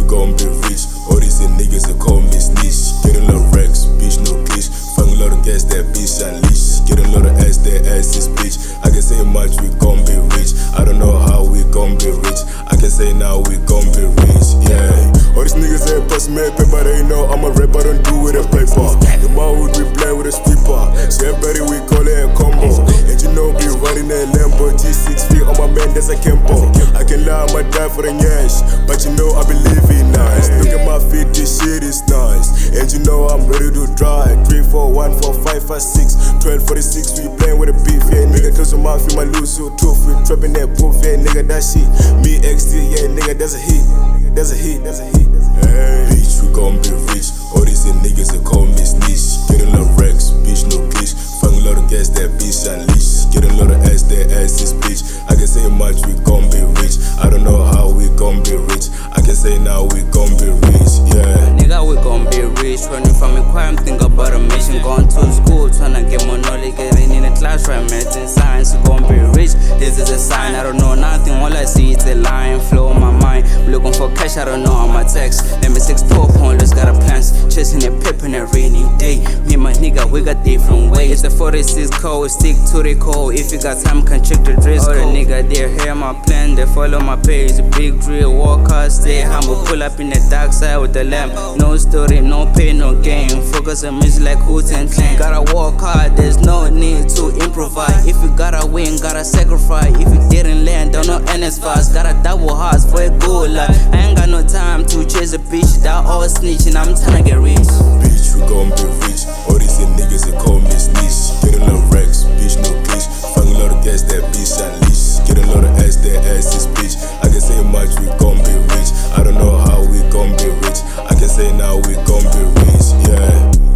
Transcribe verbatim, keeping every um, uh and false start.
gon' be rich. All these niggas that call me snitch. Getting a lot of racks, bitch, no glitch. Fang a lot of gas, that bitch unleash. Getting a lot of ass, that ass is bitch. I can say much, we gon' be rich. I don't know how we gon' be rich. I can say now we gon' be rich, yeah. All these niggas ain't bust me paper, they know I'm a rapper, don't do with a paper. The my hood, we play with a stripper. So everybody we call it a combo. And you know we running a Lambo, G six feet on my man, that's a Kempo. I can lie, I'ma die for the cash, but you know I believe in nice. Look at my feet, this shit is nice. And you know I'm ready to drive. three, four, one, four, five, five, six, twelve, forty-six, we playing with a beef, yeah. Nigga, close your mouth, you might lose your tooth. We trapping that poof, yeah, nigga, that shit. Me, X D, yeah, nigga, that's a hit. That's a hit, that's a hit. Hey, bitch, we gon' be rich. All these niggas that call me snitch. Getting a lot of racks, bitch, no glitch. Fang a lot of gas, that bitch unleash. Getting a lot of ass, that ass is bitch. I can say much, we gon' be rich. I don't know how we gon' be rich. I can say now we gon' be rich, yeah. Nigga, we gon' be rich. Running from a crime, think about a mission. Going to school, tryna get more knowledge. Getting in the class, right, math and science. We gon' be rich. This is a sign, I don't know nothing. All I see is a line, flow in my mind. Looking for cash, I don't know on my text. Let me six four pointers, got a plans. Chasing a pep in a rainy day. Me and my nigga, we got different ways. The forty-six code, stick to the code. If you got time, can check the dress code. All the nigga, they hear my plan, they follow my page. Big drill, walk out, stay humble. Pull up in the dark side with the lamp. No story, no pain, no gain. Focus on music like Hoots and Clan. Gotta work hard, there's no need to improvise. If you gotta win, gotta sacrifice. If you didn't land, don't know N S fast. Gotta double hearts for a good life. I ain't got no time to chase a bitch. That all snitching, I'm tryna get rich. Bitch, we gon' be rich. All these niggas that call me snitch. Getting a lot of racks, bitch, no glitch. Fang a lot of gas, that bitch unleash. Getting a lot of ass, that ass is bitch. I can say much, we gon' be rich. I don't know how we gon' be rich. I can say now we gon' be rich, yeah.